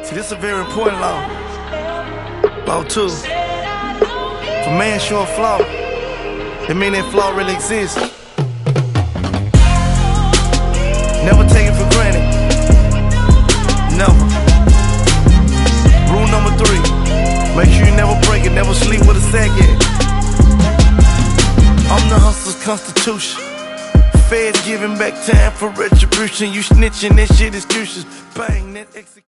See, this is a very important law. Law 2. If a man show a flaw, it mean that flaw really exists. Never take it for granted. Never. Rule number 3. Make sure you never break it, never sleep with a sack yet. I'm the hustler's constitution. Feds giving back time for retribution. You snitching, that shit excuses. Bang, that execution.